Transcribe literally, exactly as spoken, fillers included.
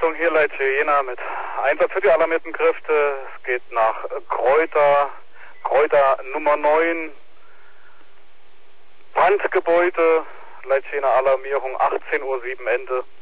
Meldung hier, Leitche Jena mit Einsatz für die alarmierten Kräfte. Es geht nach Kräuter, Kräuter Nummer neun, Brandgebäude, Leitche Jena Alarmierung, achtzehn Uhr sieben Ende.